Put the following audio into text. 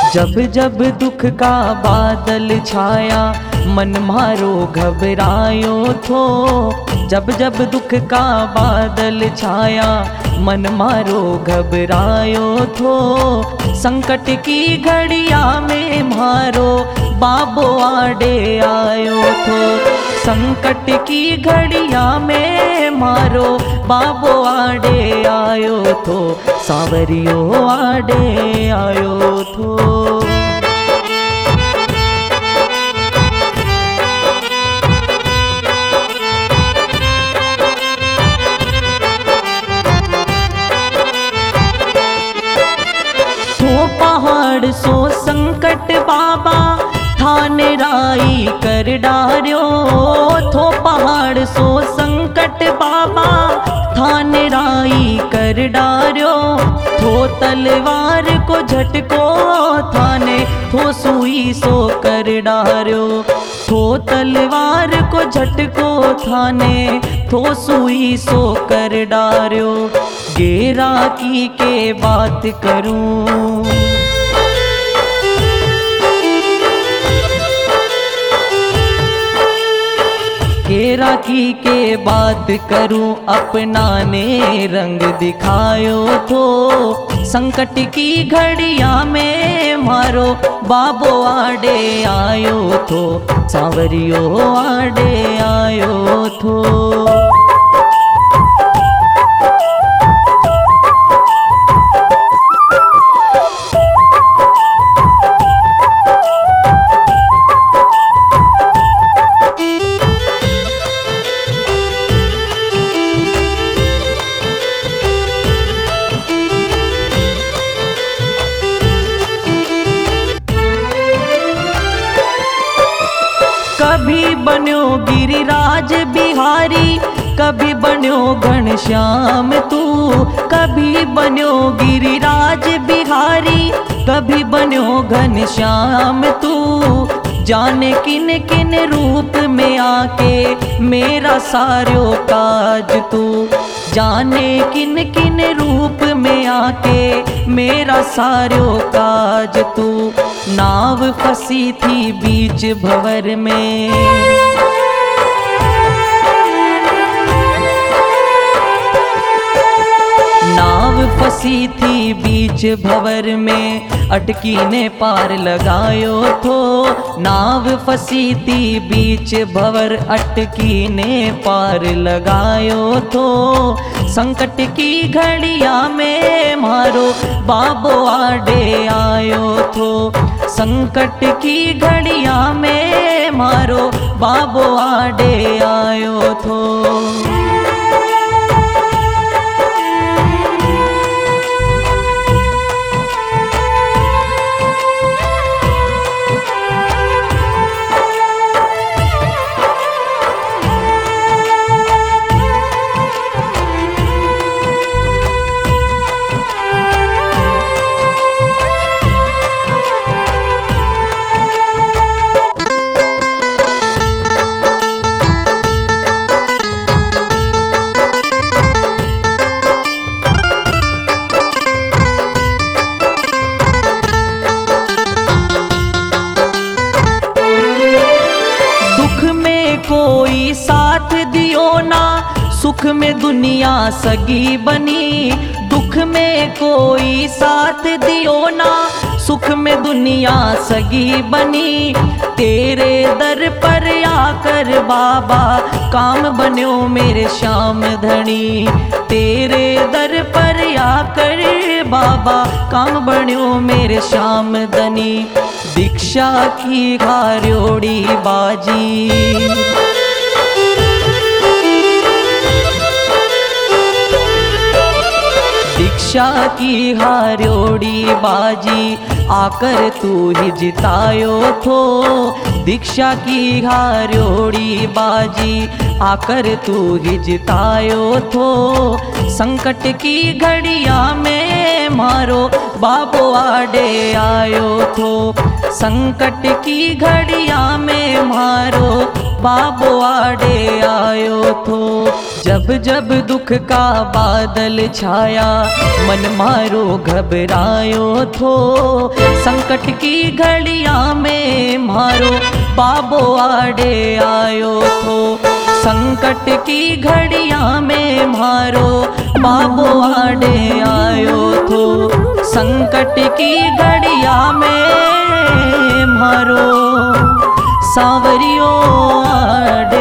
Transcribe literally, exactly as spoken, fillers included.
जब जब दुख का बादल छाया मन मारो घबरायो थो। जब जब दुख का बादल छाया मन मारो घबरायो थो। संकट की घड़िया में मारो बाबो आड़े आयो थो। संकट की घड़िया में मारो बाबो आड़े आयो थो। सांवरियो आड़े आयो थो। थो पहाड़ सो संकट बाबा थाने राई कर डार्यो। थो पहाड़ सो संकट बाबा थाने राई कर डार्यो। थो तलवार को झटको थाने थो सुई सो कर डार्यो। थो तलवार को झटको थाने थो सुई सो कर डार्यो। गेरा की के बात करूं गेरा की के बात करूं अपना ने रंग दिखायो थो। संकट की घड़िया में मारो बाबो आड़े आयो थो। सांवरियो आड़े आयो थो। कभी बन्यो गिरिराज बिहारी कभी बन्यो घनश्याम तू। कभी बन्यो गिरिराज बिहारी कभी बन्यो घनश्याम तू। जाने किन किन रूप में आके मेरा सारो काज तू। जाने किन किन रूप में आके मेरा सारो काज तू। नाव फंसी थी बीच भंवर में नाव फंसी थी बीच भंवर में अटकी ने पार लगायो थो। नाव फंसी थी बीच भंवर अटकी ने पार लगायो थो। संकट की घड़िया में मारो बाबो आड़े आयो थो। संकट की घड़िया में मारो बाबो आड़े आयो थो। कोई साथ दियो ना सुख में दुनिया सगी बनी। दुख में कोई साथ दियो ना सुख में दुनिया सगी बनी। तेरे दर पर आकर बाबा काम बन्यो मेरे श्याम धनी। तेरे दर पर आकर बाबा काम बन्यो मेरे श्याम धनी। दीक्षा की घार्योड़ी बाजी दीक्षा की हार्योड़ी बाजी आकर तू ही जितायो थो। दीक्षा की हार्योड़ी बाजी आकर तू ही जितायो थो। संकट की घड़िया में मारो बाबो आडे आयो थो। संकट की घड़िया में मारो बाबो आडे आयो थो। जब जब दुख का बादल छाया मन मारो घबरायो थो। संकट की घड़िया में मारो बाबो आडे आयो थो। संकट की घड़िया में मारो बाबो आडे आयो थो। संकट की घड़िया में मारो सांवरियो आडे